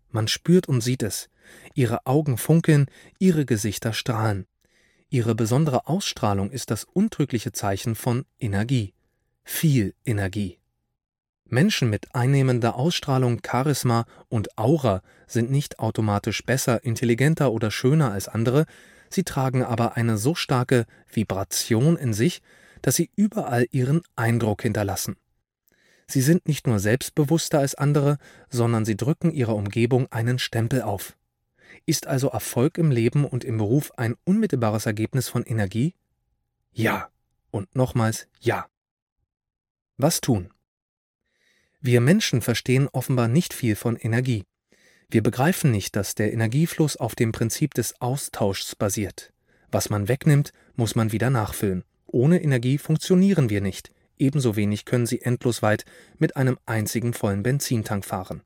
Man spürt und sieht es. Ihre Augen funkeln, ihre Gesichter strahlen. Ihre besondere Ausstrahlung ist das untrügliche Zeichen von Energie. Viel Energie. Menschen mit einnehmender Ausstrahlung, Charisma und Aura sind nicht automatisch besser, intelligenter oder schöner als andere, sie tragen aber eine so starke Vibration in sich, dass sie überall ihren Eindruck hinterlassen. Sie sind nicht nur selbstbewusster als andere, sondern sie drücken ihrer Umgebung einen Stempel auf. Ist also Erfolg im Leben und im Beruf ein unmittelbares Ergebnis von Energie? Ja. Und nochmals ja. Was tun? Wir Menschen verstehen offenbar nicht viel von Energie. Wir begreifen nicht, dass der Energiefluss auf dem Prinzip des Austauschs basiert. Was man wegnimmt, muss man wieder nachfüllen. Ohne Energie funktionieren wir nicht. Ebenso wenig können Sie endlos weit mit einem einzigen vollen Benzintank fahren.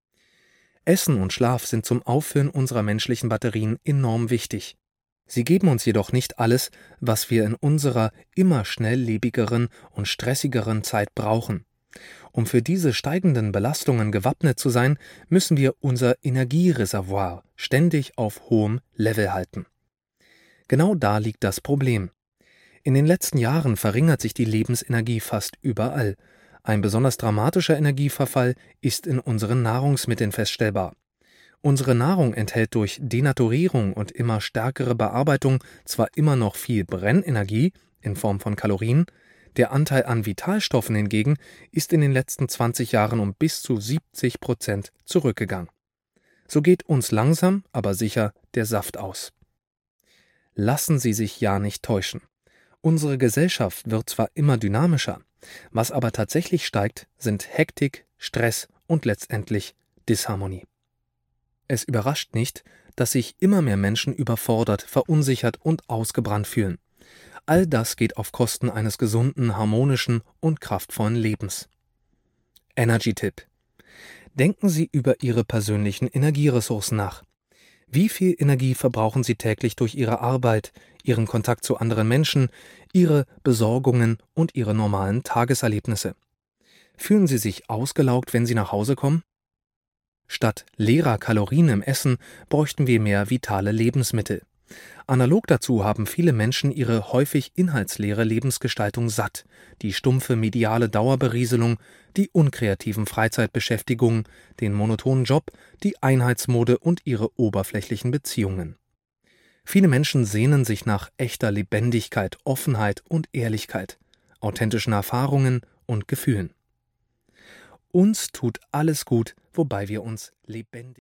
Essen und Schlaf sind zum Auffüllen unserer menschlichen Batterien enorm wichtig. Sie geben uns jedoch nicht alles, was wir in unserer immer schnelllebigeren und stressigeren Zeit brauchen. Um für diese steigenden Belastungen gewappnet zu sein, müssen wir unser Energiereservoir ständig auf hohem Level halten. Genau da liegt das Problem. In den letzten Jahren verringert sich die Lebensenergie fast überall. Ein besonders dramatischer Energieverfall ist in unseren Nahrungsmitteln feststellbar. Unsere Nahrung enthält durch Denaturierung und immer stärkere Bearbeitung zwar immer noch viel Brennenergie in Form von Kalorien, der Anteil an Vitalstoffen hingegen ist in den letzten 20 Jahren um bis zu 70% zurückgegangen. So geht uns langsam, aber sicher der Saft aus. Lassen Sie sich ja nicht täuschen. Unsere Gesellschaft wird zwar immer dynamischer, was aber tatsächlich steigt, sind Hektik, Stress und letztendlich Disharmonie. Es überrascht nicht, dass sich immer mehr Menschen überfordert, verunsichert und ausgebrannt fühlen. All das geht auf Kosten eines gesunden, harmonischen und kraftvollen Lebens. Energy-Tipp: Denken Sie über Ihre persönlichen Energieressourcen nach. Wie viel Energie verbrauchen Sie täglich durch Ihre Arbeit, Ihren Kontakt zu anderen Menschen, Ihre Besorgungen und Ihre normalen Tageserlebnisse? Fühlen Sie sich ausgelaugt, wenn Sie nach Hause kommen? Statt leerer Kalorien im Essen bräuchten wir mehr vitale Lebensmittel. Analog dazu haben viele Menschen ihre häufig inhaltsleere Lebensgestaltung satt, die stumpfe mediale Dauerberieselung, die unkreativen Freizeitbeschäftigungen, den monotonen Job, die Einheitsmode und ihre oberflächlichen Beziehungen. Viele Menschen sehnen sich nach echter Lebendigkeit, Offenheit und Ehrlichkeit, authentischen Erfahrungen und Gefühlen. Uns tut alles gut, wobei wir uns lebendig